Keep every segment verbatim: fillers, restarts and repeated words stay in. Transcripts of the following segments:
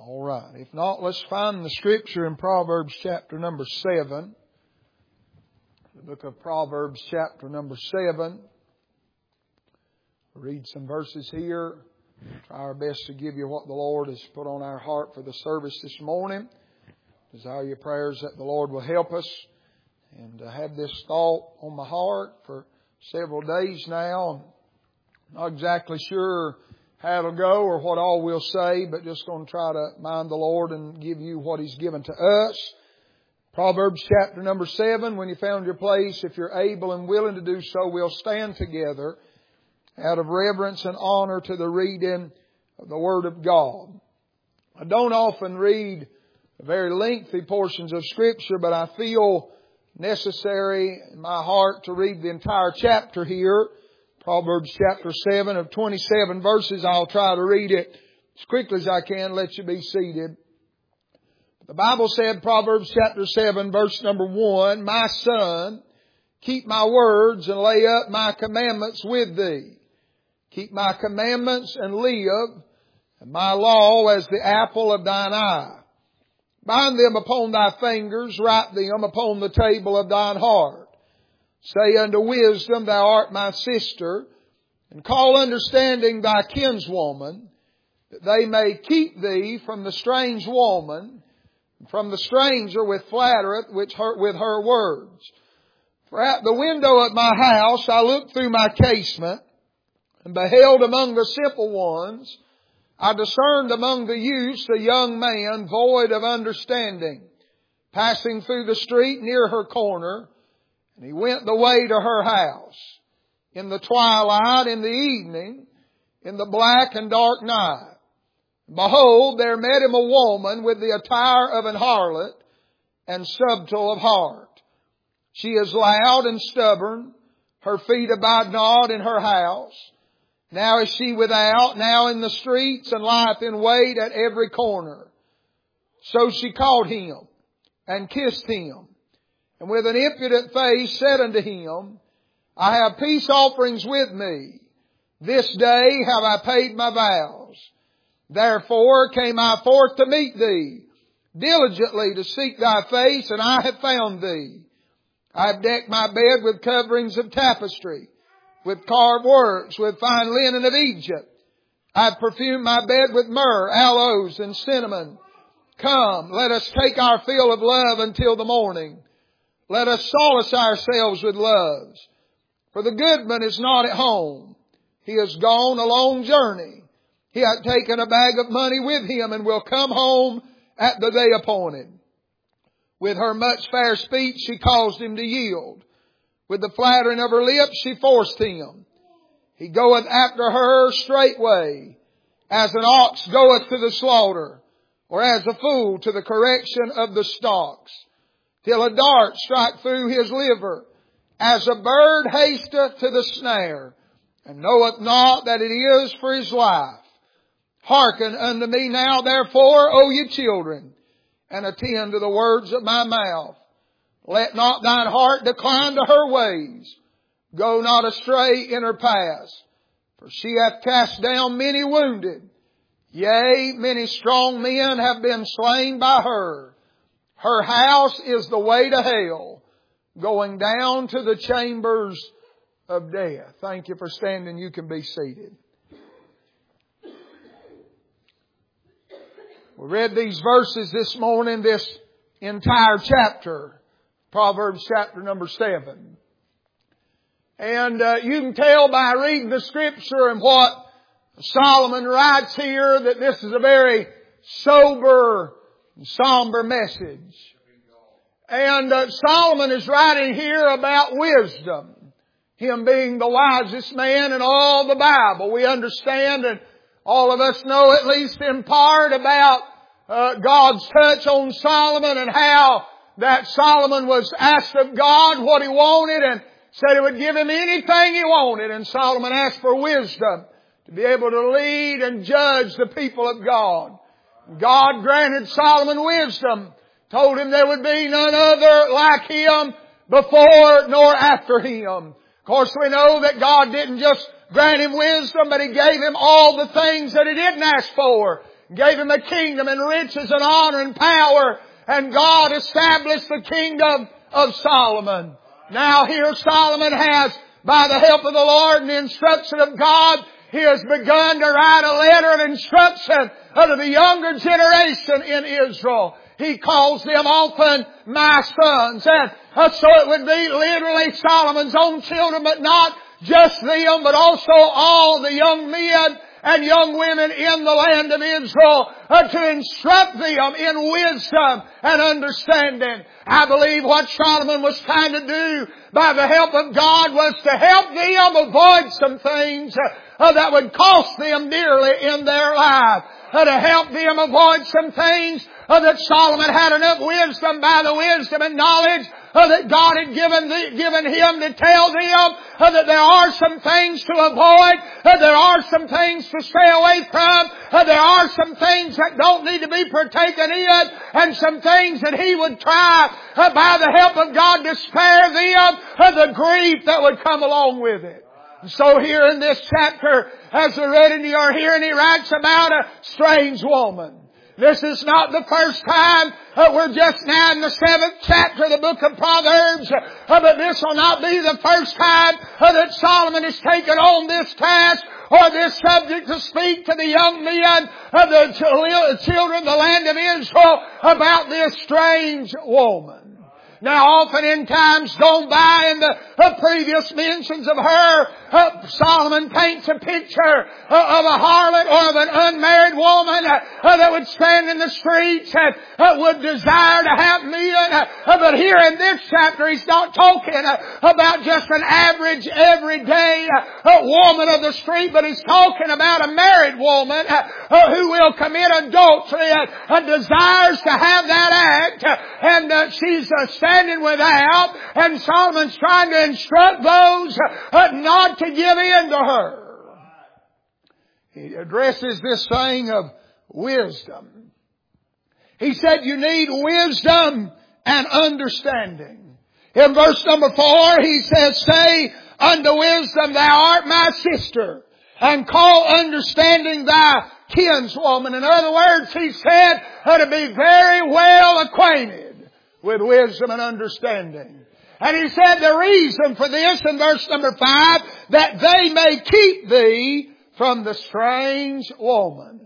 All right. If not, let's find the scripture in Proverbs chapter number seven. The book of Proverbs chapter number seven. We'll read some verses here. Try our best to give you what the Lord has put on our heart for the service this morning. Desire your prayers that the Lord will help us. And I had this thought on my heart for several days now. I'm not exactly sure how it'll go or what all we'll say, but just going to try to mind the Lord and give you what He's given to us. Proverbs chapter number seven, when you found your place, if you're able and willing to do so, we'll stand together out of reverence and honor to the reading of the Word of God. I don't often read very lengthy portions of Scripture, but I feel necessary in my heart to read the entire chapter here. Proverbs chapter seven of twenty-seven verses. I'll try to read it as quickly as I can. Let you be seated. The Bible said, Proverbs chapter seven verse number one, "My son, keep my words and lay up my commandments with thee. Keep my commandments and live, and my law as the apple of thine eye. Bind them upon thy fingers, write them upon the table of thine heart. Say unto wisdom, thou art my sister, and call understanding thy kinswoman, that they may keep thee from the strange woman, and from the stranger which flattereth which her, with her words. For at the window of my house I looked through my casement, and beheld among the simple ones, I discerned among the youths a young man void of understanding, passing through the street near her corner, and he went the way to her house. In the twilight, in the evening, in the black and dark night. Behold, there met him a woman with the attire of an harlot and subtle of heart. She is loud and stubborn. Her feet abide not in her house. Now is she without, now in the streets, and lieth in wait at every corner. So she caught him and kissed him, and with an impudent face said unto him, I have peace offerings with me. This day have I paid my vows. Therefore came I forth to meet thee, diligently to seek thy face, and I have found thee. I have decked my bed with coverings of tapestry, with carved works, with fine linen of Egypt. I have perfumed my bed with myrrh, aloes, and cinnamon. Come, let us take our fill of love until the morning. Let us solace ourselves with loves. For the goodman is not at home. He is gone a long journey. He hath taken a bag of money with him, and will come home at the day appointed. With her much fair speech she caused him to yield. With the flattering of her lips she forced him. He goeth after her straightway, as an ox goeth to the slaughter, or as a fool to the correction of the stocks. Till a dart strike through his liver, as a bird hasteth to the snare, and knoweth not that it is for his life. Hearken unto me now, therefore, O ye children, and attend to the words of my mouth. Let not thine heart decline to her ways. Go not astray in her paths. For she hath cast down many wounded. Yea, many strong men have been slain by her. Her house is the way to hell, going down to the chambers of death. Thank you for standing. You can be seated. We read these verses this morning, this entire chapter, Proverbs chapter number seven. And uh, you can tell by reading the Scripture and what Solomon writes here that this is a very sober, somber message. And uh, Solomon is writing here about wisdom. Him being the wisest man in all the Bible. We understand, and all of us know at least in part, about uh, God's touch on Solomon, and how that Solomon was asked of God what he wanted, and said He would give him anything he wanted. And Solomon asked for wisdom to be able to lead and judge the people of God. God granted Solomon wisdom, told him there would be none other like him before nor after him. Of course, we know that God didn't just grant him wisdom, but He gave him all the things that he didn't ask for. gave him a kingdom and riches and honor and power. And God established the kingdom of Solomon. Now here Solomon has, by the help of the Lord and the instruction of God, he has begun to write a letter of instruction to the younger generation in Israel. He calls them often my sons. And so it would be literally Solomon's own children, but not just them, but also all the young men and young women in the land of Israel, uh, to instruct them in wisdom and understanding. I believe what Solomon was trying to do by the help of God was to help them avoid some things uh, uh, that would cost them dearly in their life. Uh, to help them avoid some things uh, that Solomon had enough wisdom by the wisdom and knowledge uh, that God had given the, given him to tell them uh, that there are some things to avoid, uh, there are some things to stay away from, uh, there are some things that don't need to be partaken in, and some things that he would try uh, by the help of God to spare them uh, the grief that would come along with it. So here in this chapter, as we read in your hearing, he writes about a strange woman. This is not the first time. Uh, we're just now in the seventh chapter of the book of Proverbs. Uh, but this will not be the first time uh, that Solomon has taken on this task or this subject to speak to the young men of the children of the land of Israel about this strange woman. Now often in times gone by in the uh, previous mentions of her, uh, Solomon paints a picture uh, of a harlot or of an unmarried woman uh, uh, that would stand in the streets and uh, would desire to have men. Uh, uh, but here in this chapter he's not talking uh, about just an average everyday uh, uh, woman of the street, but he's talking about a married woman uh, uh, who will commit adultery and uh, desires to have that act. Uh, and uh, she's uh, standing without, and Solomon's trying to instruct those uh, not to give in to her. He addresses this thing of wisdom. He said you need wisdom and understanding. In verse number four he says, say unto wisdom, thou art my sister, and call understanding thy kinswoman. In other words, he said uh, to be very well acquainted with wisdom and understanding. And he said the reason for this in verse number five, that they may keep thee from the strange woman.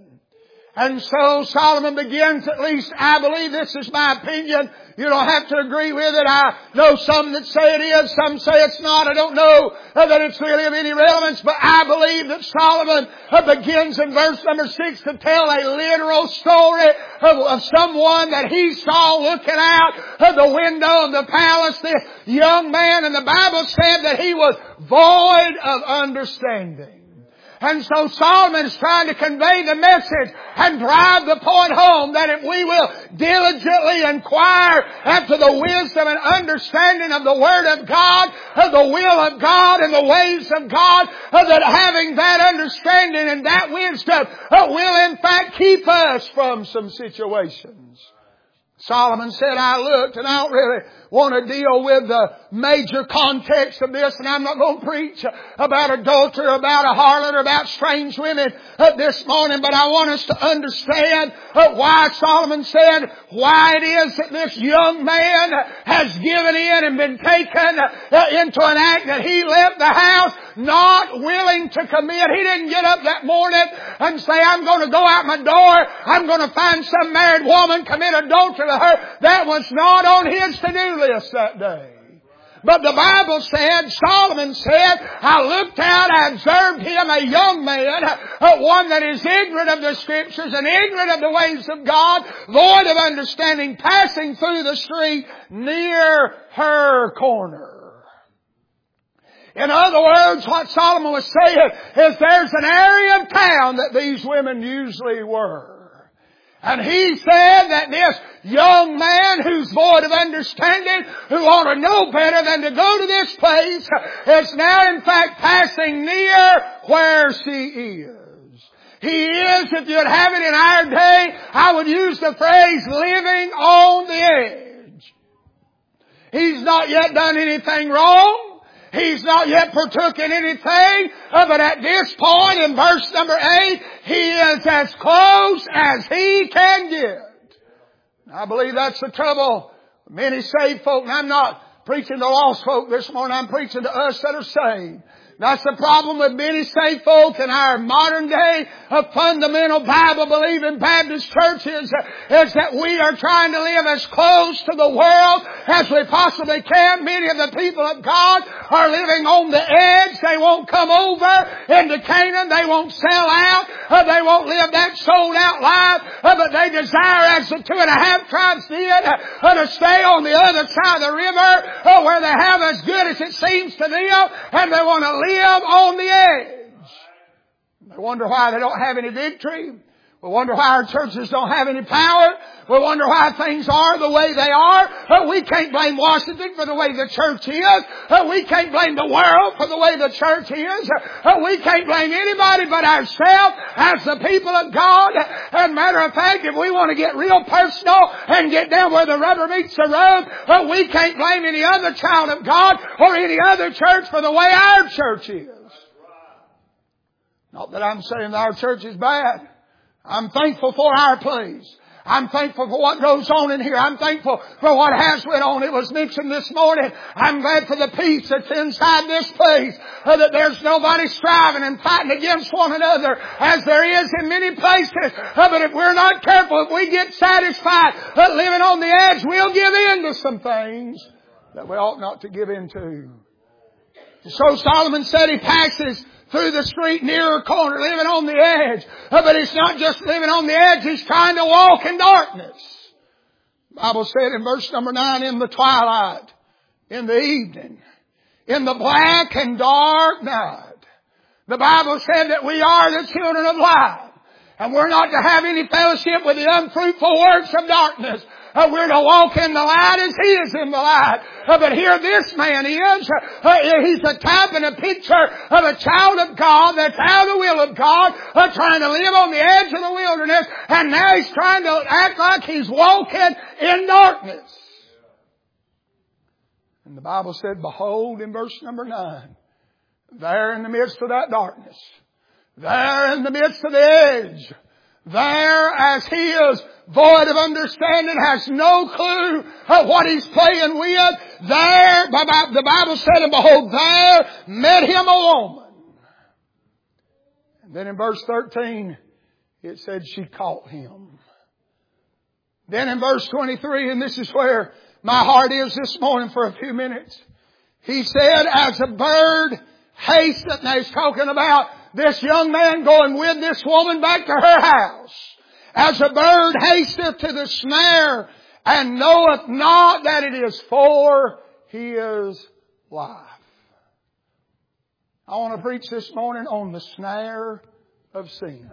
And so Solomon begins, at least I believe, this is my opinion. You don't have to agree with it. I know some that say it is, some say it's not. I don't know that it's really of any relevance, but I believe that Solomon begins in verse number six to tell a literal story of, of someone that he saw looking out of the window of the palace. This young man, and the Bible said that he was void of understanding. And so Solomon is trying to convey the message and drive the point home that if we will diligently inquire after the wisdom and understanding of the Word of God, of the will of God and the ways of God, that having that understanding and that wisdom will in fact keep us from some situations. Solomon said, I looked, and I don't really want to deal with the major context of this, and I'm not going to preach about adultery, about a harlot, or about strange women uh, this morning, but I want us to understand uh, why Solomon said why it is that this young man has given in and been taken uh, into an act that he left the house not willing to commit. He didn't get up that morning and say, I'm going to go out my door, I'm going to find some married woman, commit adultery with her. That was not on his to-do list that day. But the Bible said, Solomon said, I looked out, I observed him, a young man, uh, one that is ignorant of the Scriptures and ignorant of the ways of God, void of understanding, passing through the street near her corner. In other words, what Solomon was saying is there's an area of town that these women usually were. And he said that this young man who's void of understanding, who ought to know better than to go to this place, is now in fact passing near where she is. He is, if you'd have it in our day, I would use the phrase living on the edge. He's not yet done anything wrong. He's not yet partook in anything. Uh, but at this point in verse number eight, he is as close as he can get. I believe that's the trouble. Many saved folk, and I'm not preaching to lost folk this morning, I'm preaching to us that are saved. That's the problem with many saved folk in our modern day of fundamental Bible-believing Baptist churches is that we are trying to live as close to the world as we possibly can. Many of the people of God are living on the edge. They won't come over into Canaan. They won't sell out. Uh, they won't live that sold out life. Uh, but they desire, as the two and a half tribes did, uh, to stay on the other side of the river uh, where they have as good as it seems to them, and they want to live Live on the edge. We wonder why they don't have any victory. We wonder why our churches don't have any power. We wonder why things are the way they are. But we can't blame Washington for the way the church is. We can't blame the world for the way the church is. We can't blame anybody but ourselves as the people of God. As a matter of fact, if we want to get real personal and get down where the rubber meets the road, we can't blame any other child of God or any other church for the way our church is. Not that I'm saying that our church is bad. I'm thankful for our place. I'm thankful for what goes on in here. I'm thankful for what has went on. It was mentioned this morning. I'm glad for the peace that's inside this place. Uh, that there's nobody striving and fighting against one another as there is in many places. Uh, but if we're not careful, if we get satisfied uh, living on the edge, we'll give in to some things that we ought not to give in to. So Solomon said he passes through the street near a corner, living on the edge. Uh, but he's not just living on the edge, he's trying to walk in darkness. The Bible said in verse number nine, in the twilight, in the evening, in the black and dark night. The Bible said that we are the children of light. And we're not to have any fellowship with the unfruitful works of darkness. Uh, we're to walk in the light as He is in the light. Uh, but here this man is. Uh, he's a type and a picture of a child of God that's out of the will of God, uh, trying to live on the edge of the wilderness. And now he's trying to act like he's walking in darkness. And the Bible said, behold, in verse number nine, there in the midst of that darkness, there in the midst of the edge, there as he is void of understanding, has no clue of what he's playing with, there, the Bible said, and behold, there met him a woman. And then in verse thirteen, it said she caught him. Then in verse twenty-three, and this is where my heart is this morning for a few minutes, he said, as a bird hasteth, now he's talking about this young man going with this woman back to her house. As a bird hasteth to the snare and knoweth not that it is for his life. I want to preach this morning on the snare of sin.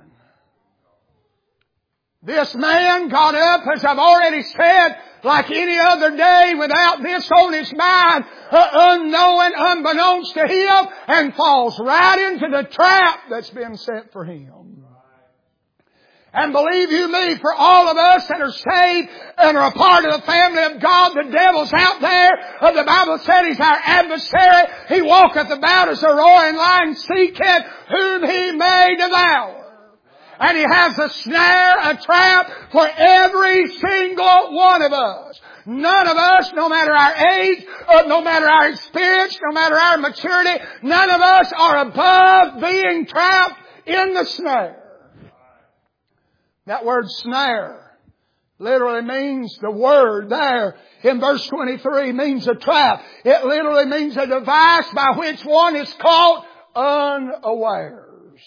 This man got up, as I've already said, like any other day without this on his mind, uh, unknowing, unbeknownst to him, and falls right into the trap that's been set for him. And believe you me, for all of us that are saved and are a part of the family of God, the devil's out there. Uh, the Bible said he's our adversary. He walketh about as a roaring lion, seeking whom he may devour. And he has a snare, a trap for every single one of us. None of us, no matter our age, uh, no matter our experience, no matter our maturity, none of us are above being trapped in the snare. That word snare literally means, the word there in verse twenty-three means a trap. It literally means a device by which one is caught unawares.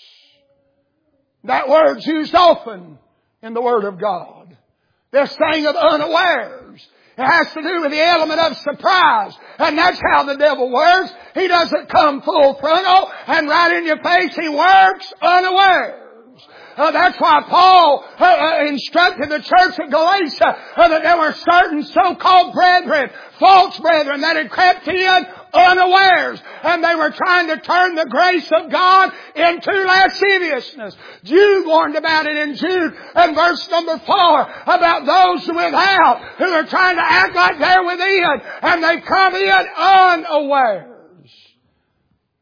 That word's used often in the Word of God. This thing of unawares. It has to do with the element of surprise. And that's how the devil works. He doesn't come full frontal and right in your face. He works unawares. Uh, that's why Paul uh, uh, instructed the church at Galatia uh, that there were certain so-called brethren, false brethren, that had crept in unawares. And they were trying to turn the grace of God into lasciviousness. Jude warned about it in Jude and verse number four about those without who are trying to act like they're within. And they come in unawares.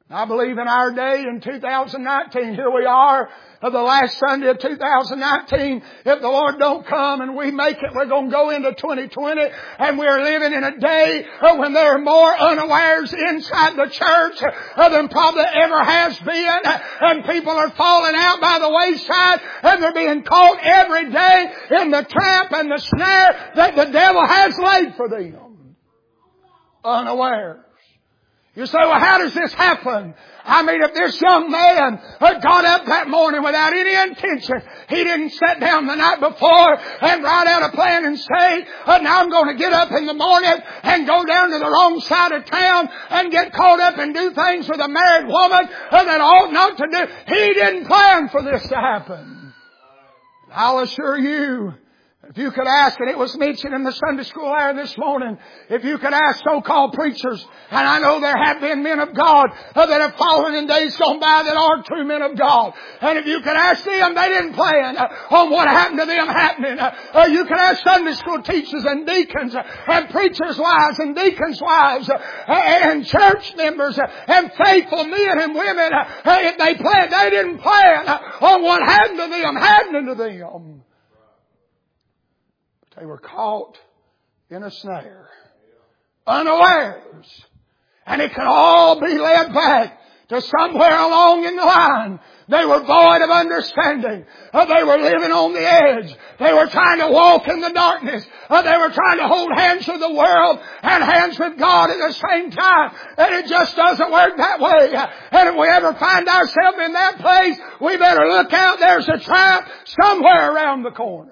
I believe in our day in two thousand nineteen, here we are, of the last Sunday of two thousand nineteen. If the Lord don't come and we make it, we're going to go into twenty twenty, and we're living in a day when there are more unawares inside the church than probably ever has been, and people are falling out by the wayside, and they're being caught every day in the trap and the snare that the devil has laid for them. Unawares. You say, well, how does this happen? I mean, if this young man had got up that morning without any intention, he didn't sit down the night before and write out a plan and say, oh, now I'm going to get up in the morning and go down to the wrong side of town and get caught up and do things with a married woman that ought not to do. He didn't plan for this to happen. I'll assure you, if you could ask, and it was mentioned in the Sunday school hour this morning, if you could ask so-called preachers, and I know there have been men of God uh, that have fallen in days gone by that are true men of God. And if you could ask them, they didn't plan uh, on what happened to them happening. Uh, uh, you could ask Sunday school teachers and deacons uh, and preachers' wives and deacons' wives uh, and church members uh, and faithful men and women. Uh, if they planned, they didn't plan uh, on what happened to them happening to them. They were caught in a snare, unawares. And it could all be led back to somewhere along in the line. They were void of understanding. Uh, they were living on the edge. They were trying to walk in the darkness. Uh, they were trying to hold hands with the world and hands with God at the same time. And it just doesn't work that way. Uh, and if we ever find ourselves in that place, we better look out. There's a trap somewhere around the corner.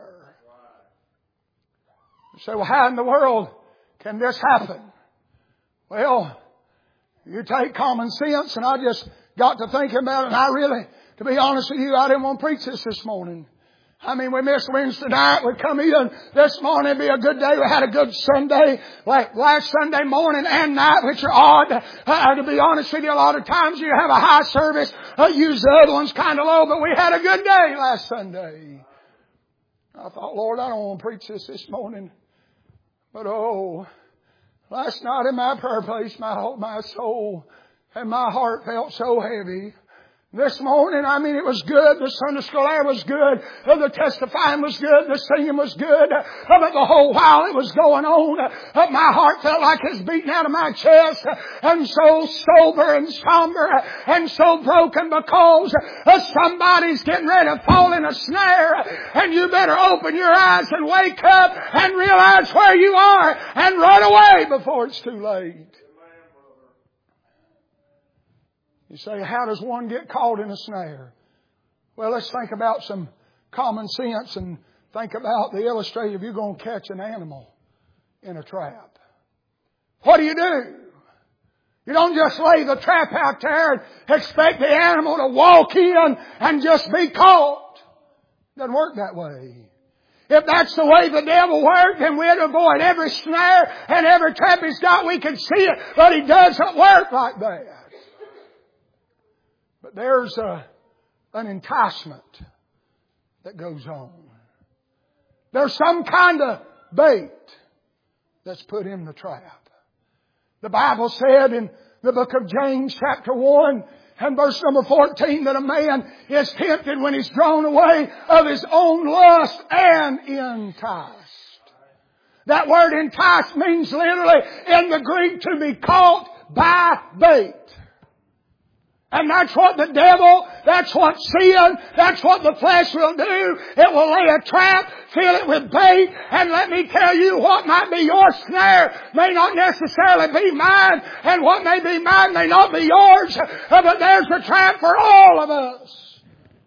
You say, well, how in the world can this happen? Well, you take common sense, and I just got to thinking about it, and I really, to be honest with you, I didn't want to preach this this morning. I mean, we missed Wednesday night. We come in this morning. It'd be a good day. We had a good Sunday, like last Sunday morning and night, which are odd. Uh, to be honest with you, a lot of times you have a high service. Uh, use the other ones kind of low, but we had a good day last Sunday. I thought, Lord, I don't want to preach this this morning. But oh, last night in my prayer place, my, my soul and my heart felt so heavy. This morning, I mean, it was good. The Sunday school air was good. The testifying was good. The singing was good. But the whole while it was going on, my heart felt like it was beating out of my chest. And so sober and somber and so broken because somebody's getting ready to fall in a snare. And you better open your eyes and wake up and realize where you are and run away before it's too late. You say, how does one get caught in a snare? Well, let's think about some common sense and think about the illustrative. You're going to catch an animal in a trap. What do you do? You don't just lay the trap out there and expect the animal to walk in and just be caught. It doesn't work that way. If that's the way the devil works, then we'd avoid every snare and every trap he's got. We can see it, but he doesn't work like that. But there's a, an enticement that goes on. There's some kind of bait that's put in the trap. The Bible said in the book of James chapter one and verse number fourteen that a man is tempted when he's drawn away of his own lust and enticed. That word enticed means literally in the Greek to be caught by bait. And that's what the devil, that's what sin, that's what the flesh will do. It will lay a trap, fill it with bait, and let me tell you what might be your snare may not necessarily be mine, and what may be mine may not be yours, but there's a trap for all of us.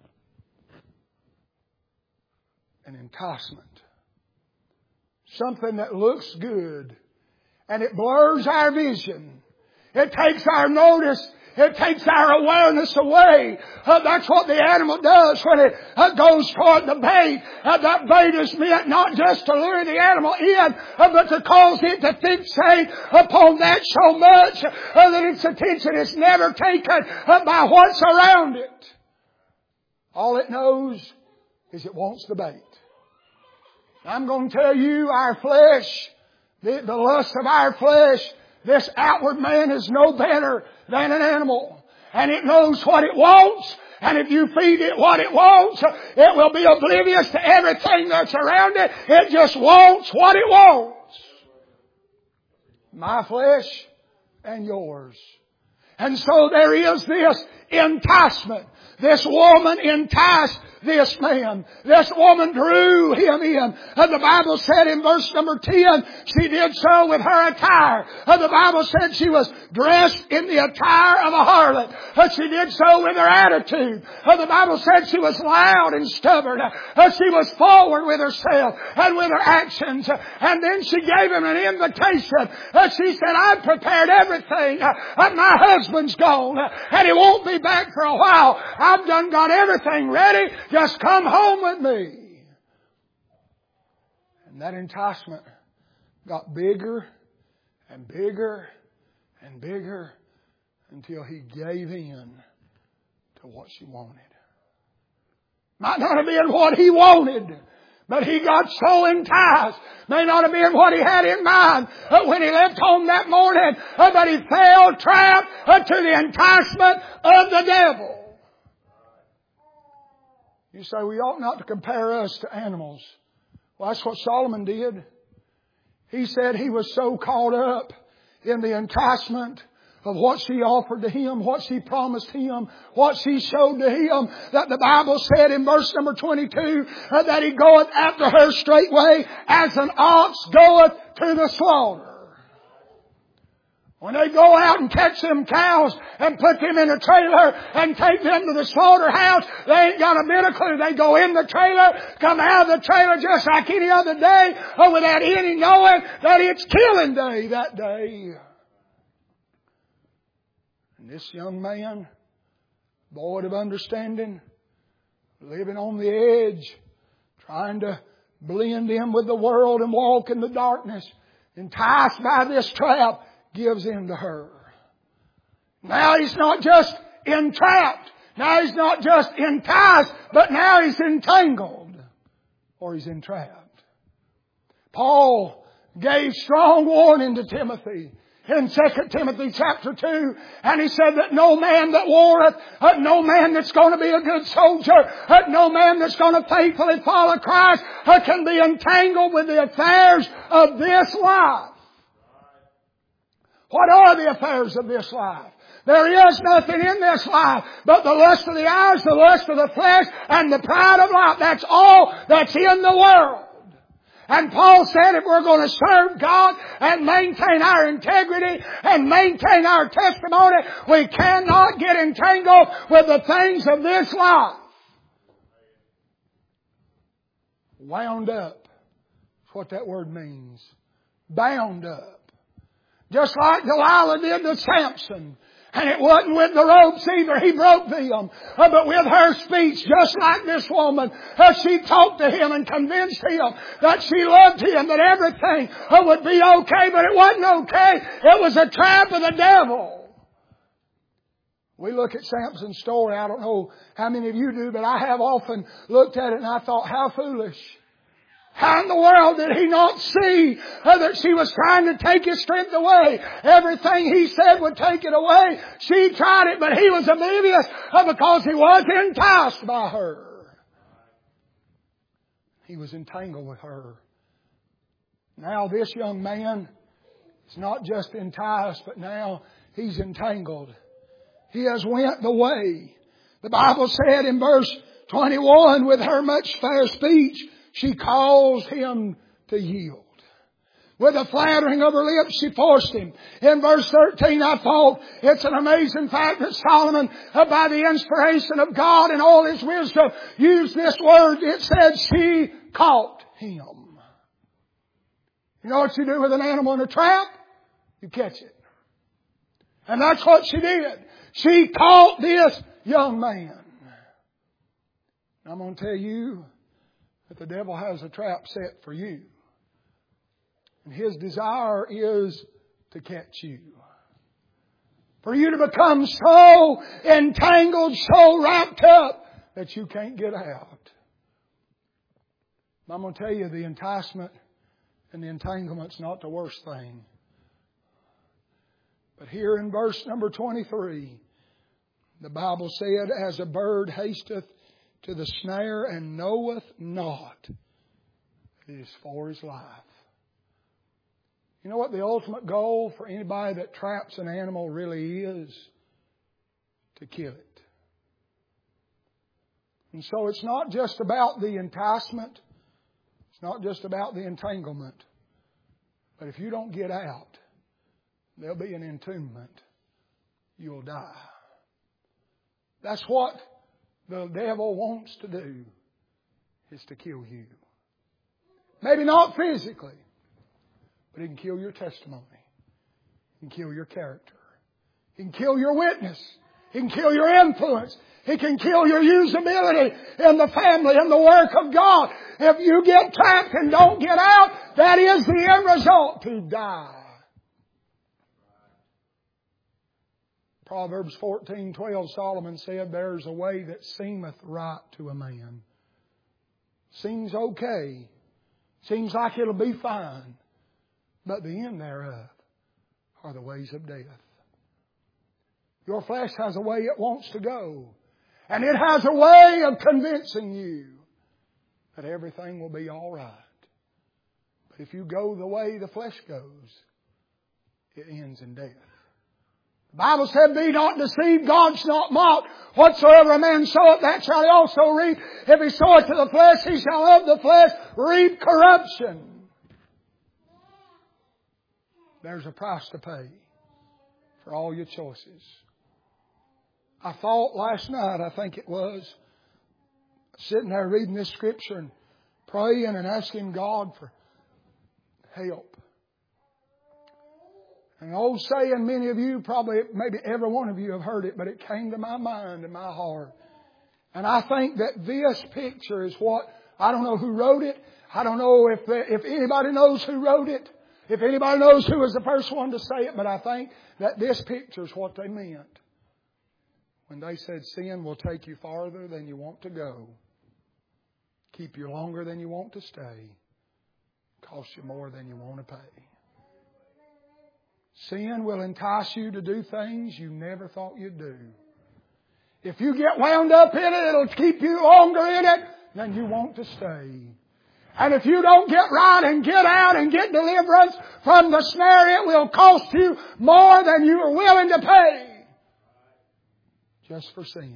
An enticement. Something that looks good, and it blurs our vision. It takes our notice. It takes our awareness away. Uh, that's what the animal does when it uh, goes toward the bait. Uh, that bait is meant not just to lure the animal in, uh, but to cause it to fixate upon that so much uh, that its attention is never taken uh, by what's around it. All it knows is it wants the bait. I'm going to tell you, our flesh, the, the lust of our flesh, this outward man is no better than an animal. And it knows what it wants. And if you feed it what it wants, it will be oblivious to everything that's around it. It just wants what it wants. My flesh and yours. And so there is this enticement. This woman enticed this man. This woman drew him in. And the Bible said in verse number ten, she did so with her attire. And the Bible said she was dressed in the attire of a harlot. And she did so with her attitude. And the Bible said she was loud and stubborn. And she was forward with herself and with her actions. And then she gave him an invitation. And she said, I've prepared everything. And my husband's gone. And he won't be back for a while. I've done got everything ready. Just come home with me. And that enticement got bigger and bigger and bigger until he gave in to what she wanted. Might not have been what he wanted, but he got so enticed. May not have been what he had in mind but when he left home that morning, but he fell trapped to the enticement of the devil. You say, we ought not to compare us to animals. Well, that's what Solomon did. He said he was so caught up in the enticement of what she offered to him, what she promised him, what she showed to him, that the Bible said in verse number twenty-two, uh, that he goeth after her straightway as an ox goeth to the slaughter. When they go out and catch them cows and put them in a trailer and take them to the slaughterhouse, they ain't got a bit of clue. They go in the trailer, come out of the trailer just like any other day, or without any knowing that it's killing day that day. And this young man, void of understanding, living on the edge, trying to blend in with the world and walk in the darkness, enticed by this trap, gives in to her. Now he's not just entrapped. Now he's not just enticed, but now he's entangled. Or he's entrapped. Paul gave strong warning to Timothy in Second Timothy chapter two. And he said that no man that warreth, uh, no man that's going to be a good soldier, uh, no man that's going to faithfully follow Christ uh, can be entangled with the affairs of this life. What are the affairs of this life? There is nothing in this life but the lust of the eyes, the lust of the flesh, and the pride of life. That's all that's in the world. And Paul said if we're going to serve God and maintain our integrity and maintain our testimony, we cannot get entangled with the things of this life. Wound up. That's what that word means. Bound up. Just like Delilah did to Samson. And it wasn't with the ropes either. He broke them. Uh, but with her speech, just like this woman, uh, she talked to him and convinced him that she loved him, that everything uh, would be okay, but it wasn't okay. It was a trap of the devil. We look at Samson's story. I don't know how many of you do, but I have often looked at it and I thought, how foolish. How in the world did he not see that she was trying to take his strength away? Everything he said would take it away. She tried it, but he was oblivious because he was enticed by her. He was entangled with her. Now this young man is not just enticed, but now he's entangled. He has went the way. The Bible said in verse twenty-one, with her much fair speech, she caused him to yield. With the flattering of her lips, she forced him. In verse thirteen, I thought it's an amazing fact that Solomon, by the inspiration of God and all his wisdom, used this word. It said she caught him. You know what you do with an animal in a trap? You catch it. And that's what she did. She caught this young man. I'm going to tell you that the devil has a trap set for you. And his desire is to catch you. For you to become so entangled, so wrapped up that you can't get out. I'm going to tell you the enticement and the entanglement's not the worst thing. But here in verse number twenty-three, The Bible said, as a bird hasteth to the snare and knoweth not that it is for his life. You know what the ultimate goal for anybody that traps an animal really is? To kill it. And so it's not just about the enticement. It's not just about the entanglement. But if you don't get out, there'll be an entombment. You'll die. That's what the devil wants to do, is to kill you. Maybe not physically, but he can kill your testimony. He can kill your character. He can kill your witness. He can kill your influence. He can kill your usability in the family and the work of God. If you get trapped and don't get out, that is the end result, to die. Proverbs fourteen twelve, Solomon said, there's a way that seemeth right to a man. Seems okay. Seems like it'll be fine. But the end thereof are the ways of death. Your flesh has a way it wants to go. And it has a way of convincing you that everything will be all right. But if you go the way the flesh goes, it ends in death. The Bible said, be not deceived, God's not mocked. Whatsoever a man soweth, that shall he also reap. If he soweth to the flesh, he shall of the flesh reap corruption. There's a price to pay for all your choices. I thought last night, I think it was, sitting there reading this scripture and praying and asking God for help. An old saying, many of you, probably maybe every one of you have heard it, but it came to my mind and my heart. And I think that this picture is what, I don't know who wrote it. I don't know if if anybody knows who wrote it. If anybody knows who was the first one to say it. But I think that this picture is what they meant when they said sin will take you farther than you want to go, keep you longer than you want to stay, cost you more than you want to pay. Sin will entice you to do things you never thought you'd do. If you get wound up in it, it'll keep you longer in it than you want to stay. And if you don't get right and get out and get deliverance from the snare, it will cost you more than you are willing to pay. Just for sin.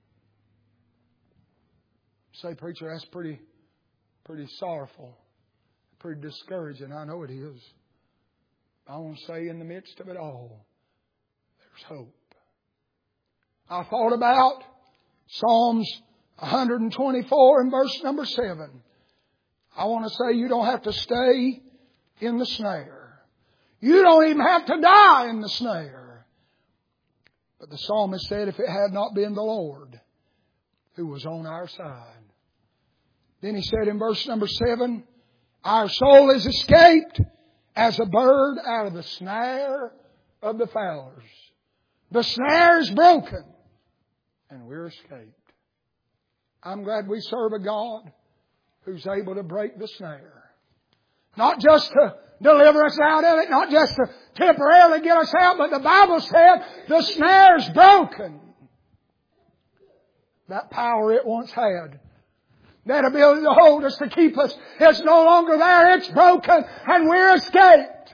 Say, preacher, that's pretty, pretty sorrowful. Pretty discouraging. I know it is. I want to say in the midst of it all, there's hope. I thought about Psalms one twenty-four and verse number seven. I want to say you don't have to stay in the snare. You don't even have to die in the snare. But the psalmist said, if it had not been the Lord who was on our side. Then he said in verse number seven, our soul is escaped as a bird out of the snare of the fowlers. The snare is broken and we're escaped. I'm glad we serve a God who's able to break the snare. Not just to deliver us out of it, not just to temporarily get us out, but the Bible said the snare's broken. That power it once had, that ability to hold us, to keep us, it's no longer there. It's broken and we're escaped.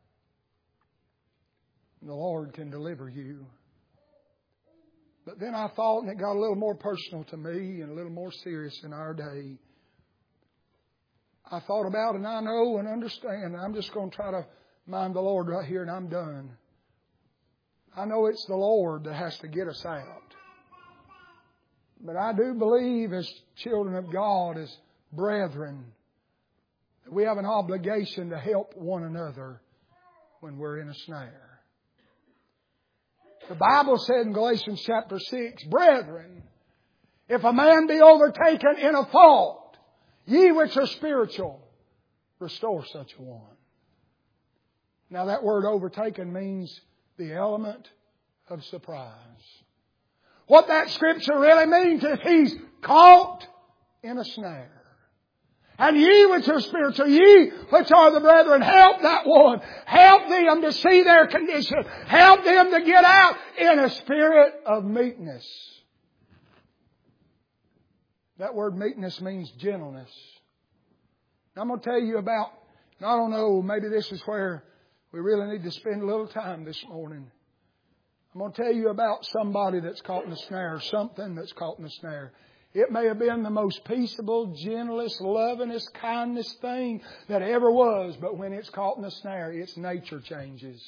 The Lord can deliver you. But then I thought, and it got a little more personal to me and a little more serious in our day. I thought about, and I know and understand, and I'm just going to try to mind the Lord right here and I'm done. I know it's the Lord that has to get us out. But I do believe as children of God, as brethren, that we have an obligation to help one another when we're in a snare. The Bible said in Galatians chapter six, brethren, if a man be overtaken in a fault, ye which are spiritual, restore such a one. Now that word overtaken means the element of surprise. What that scripture really means is he's caught in a snare. And ye which are spiritual, ye which are the brethren, help that one. Help them to see their condition. Help them to get out in a spirit of meekness. That word meekness means gentleness. Now I'm going to tell you about, and I don't know, maybe this is where we really need to spend a little time this morning. I'm going to tell you about somebody that's caught in a snare, something that's caught in a snare. It may have been the most peaceable, gentlest, lovingest, kindest thing that ever was, but when it's caught in a snare, its nature changes.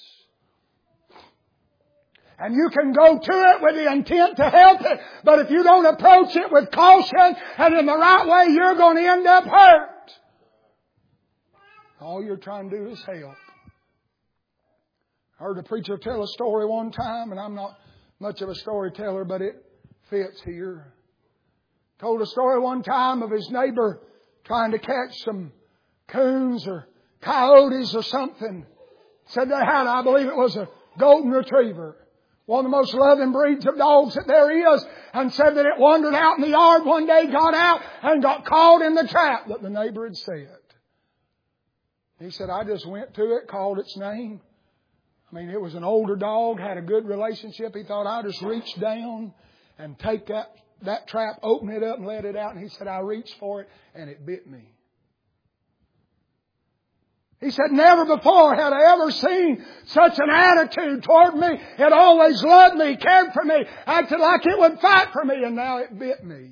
And you can go to it with the intent to help it, but if you don't approach it with caution and in the right way, you're going to end up hurt. All you're trying to do is help. I heard a preacher tell a story one time, and I'm not much of a storyteller, but it fits here. Told a story one time of his neighbor trying to catch some coons or coyotes or something. Said they had, I believe it was a golden retriever. One of the most loving breeds of dogs that there is. And said that it wandered out in the yard one day, got out and got caught in the trap that the neighbor had set. He said, I just went to it, called its name. I mean, it was an older dog, had a good relationship. He thought, I'll just reach down and take that that trap, open it up and let it out. And he said, I reached for it and it bit me. He said, never before had I ever seen such an attitude toward me. It always loved me, cared for me, acted like it would fight for me, and now it bit me.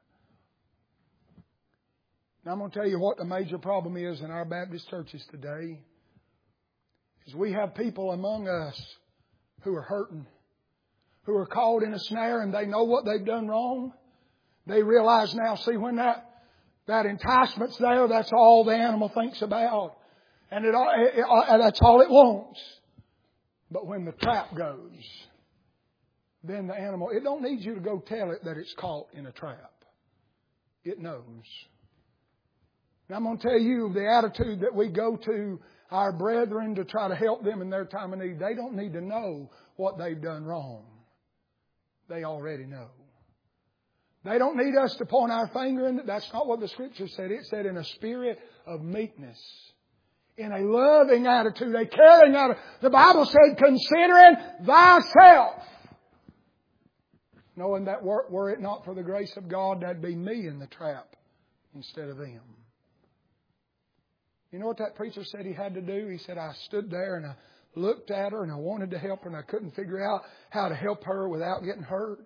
Now I'm going to tell you what the major problem is in our Baptist churches today. Is we have people among us who are hurting, who are caught in a snare, and they know what they've done wrong. They realize now, see, when that, that enticement's there, that's all the animal thinks about. And it, it, it, that's all it wants. But when the trap goes, then the animal, it don't need you to go tell it that it's caught in a trap. It knows. Now I'm going to tell you the attitude that we go to our brethren to try to help them in their time of need. They don't need to know what they've done wrong. They already know. They don't need us to point our finger in. That's not what the Scripture said. It said in a spirit of meekness. In a loving attitude, a caring attitude. The Bible said, considering thyself. Knowing that were, were it not for the grace of God, that'd be me in the trap instead of them. You know what that preacher said he had to do? He said, I stood there and I looked at her and I wanted to help her and I couldn't figure out how to help her without getting hurt.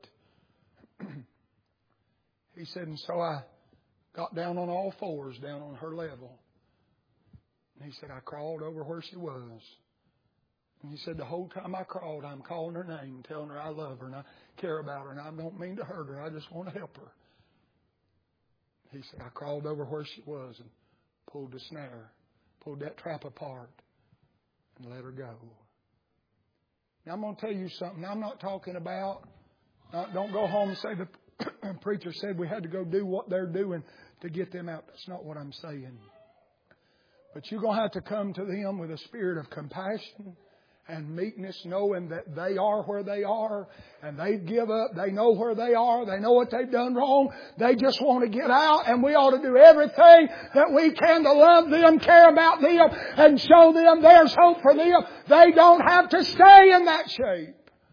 He said, and so I got down on all fours, down on her level. And he said, I crawled over where she was. And he said, the whole time I crawled, I'm calling her name, telling her I love her and I care about her and I don't mean to hurt her. I just want to help her. He said, I crawled over where she was and pulled the snare, pulled that trap apart and let her go. Now I'm going to tell you something. I'm not talking about, uh, don't go home and say the preacher said we had to go do what they're doing to get them out. That's not what I'm saying. But you're going to have to come to them with a spirit of compassion and meekness, knowing that they are where they are and they give up. They know where they are. They know what they've done wrong. They just want to get out, and we ought to do everything that we can to love them, care about them, and show them there's hope for them. They don't have to stay in that shape.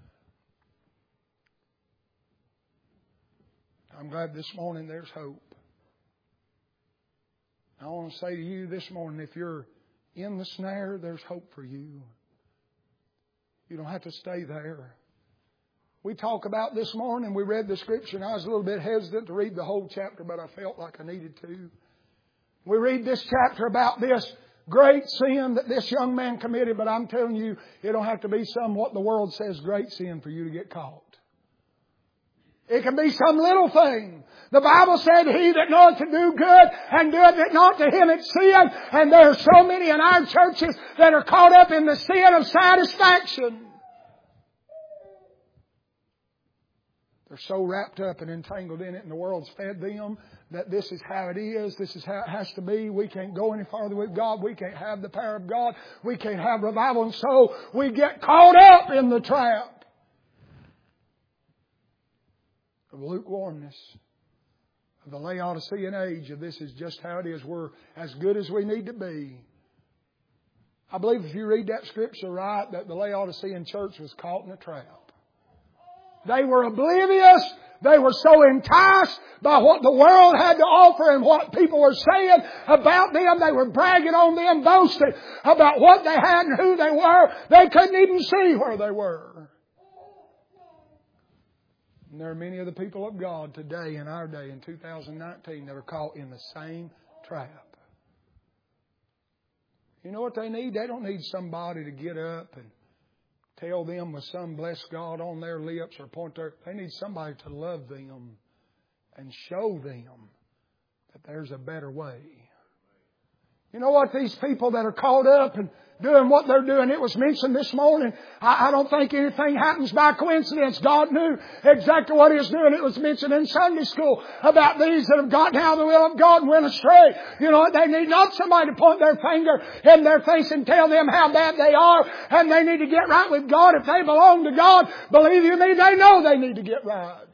I'm glad this morning there's hope. I want to say to you this morning, if you're in the snare, there's hope for you. You don't have to stay there. We talk about this morning, we read the Scripture, and I was a little bit hesitant to read the whole chapter, but I felt like I needed to. We read this chapter about this great sin that this young man committed, but I'm telling you, it don't have to be some what the world says great sin for you to get caught. It can be some little thing. The Bible said, he that knoweth to do good and doeth it not, to him it's sin. And there are so many in our churches that are caught up in the sin of satisfaction. They're so wrapped up and entangled in it, and the world's fed them that this is how it is. This is how it has to be. We can't go any farther with God. We can't have the power of God. We can't have revival. And so we get caught up in the trap of lukewarmness, of the Laodicean age of this is just how it is. We're as good as we need to be. I believe if you read that scripture right, that the Laodicean church was caught in a trap. They were oblivious. They were so enticed by what the world had to offer and what people were saying about them. They were bragging on them, boasting about what they had and who they were. They couldn't even see where they were. And there are many of the people of God today, in our day, in two thousand nineteen, that are caught in the same trap. You know what they need? They don't need somebody to get up and tell them with some bless God on their lips or point their... They need somebody to love them and show them that there's a better way. You know what? These people that are caught up and doing what they're doing, it was mentioned this morning. I, I don't think anything happens by coincidence. God knew exactly what He was doing. It was mentioned in Sunday school about these that have gotten out of the will of God and went astray. You know what? They need not somebody to point their finger in their face and tell them how bad they are, and they need to get right with God. If they belong to God, believe you me, they know they need to get right.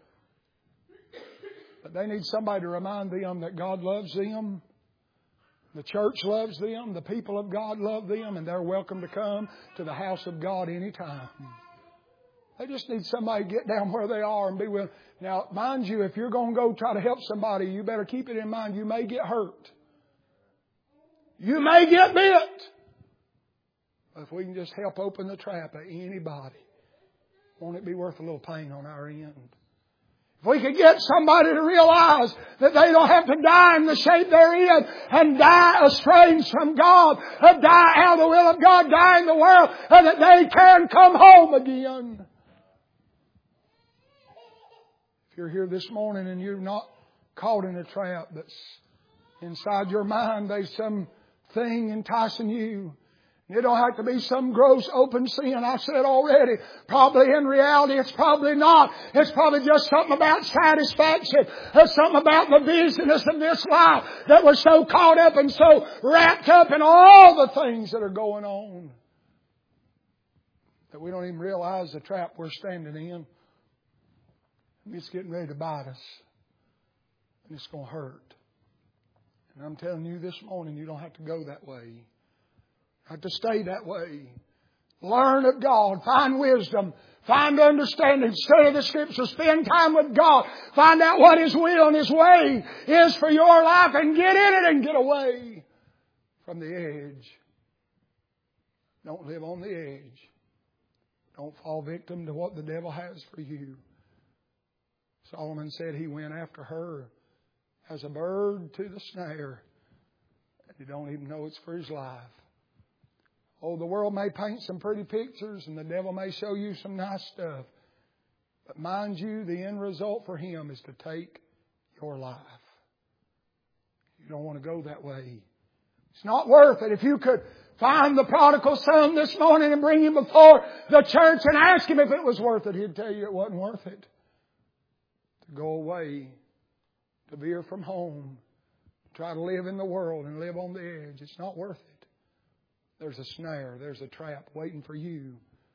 But they need somebody to remind them that God loves them. The church loves them. The people of God love them. And they're welcome to come to the house of God anytime. They just need somebody to get down where they are and be willing. Now, mind you, if you're going to go try to help somebody, you better keep it in mind. You may get hurt. You may get bit. But if we can just help open the trap of anybody, won't it be worth a little pain on our end? If we could get somebody to realize that they don't have to die in the shape they're in and die estranged from God, and die out of the will of God, die in the world, and that they can come home again. If you're here this morning and you're not caught in a trap that's inside your mind, there's some thing enticing you. It don't have to be some gross open sin. I said already, probably in reality it's probably not. It's probably just something about satisfaction. There's something about the busyness of this life that we're so caught up and so wrapped up in all the things that are going on that we don't even realize the trap we're standing in. And it's getting ready to bite us. And it's going to hurt. And I'm telling you this morning, you don't have to go that way. Have to stay that way. Learn of God. Find wisdom. Find understanding. Study the Scriptures. Spend time with God. Find out what His will and His way is for your life and get in it and get away from the edge. Don't live on the edge. Don't fall victim to what the devil has for you. Solomon said he went after her as a bird to the snare. And you don't even know it's for his life. Oh, the world may paint some pretty pictures and the devil may show you some nice stuff. But mind you, the end result for him is to take your life. You don't want to go that way. It's not worth it. If you could find the prodigal son this morning and bring him before the church and ask him if it was worth it, he'd tell you it wasn't worth it. To go away, to veer from home, try to live in the world and live on the edge. It's not worth it. There's a snare. There's a trap waiting for you.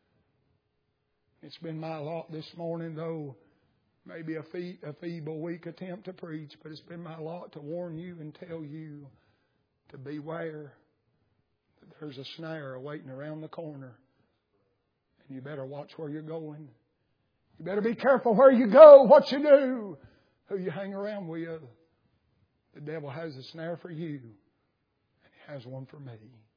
It's been my lot this morning, though maybe a, fe- a feeble, weak attempt to preach, but it's been my lot to warn you and tell you to beware that there's a snare awaiting around the corner. And you better watch where you're going. You better be careful where you go, what you do, who you hang around with. The devil has a snare for you, and he has one for me.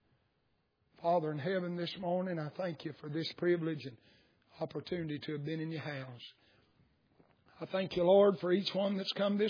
Father in heaven, this morning, I thank you for this privilege and opportunity to have been in your house. I thank you, Lord, for each one that's come this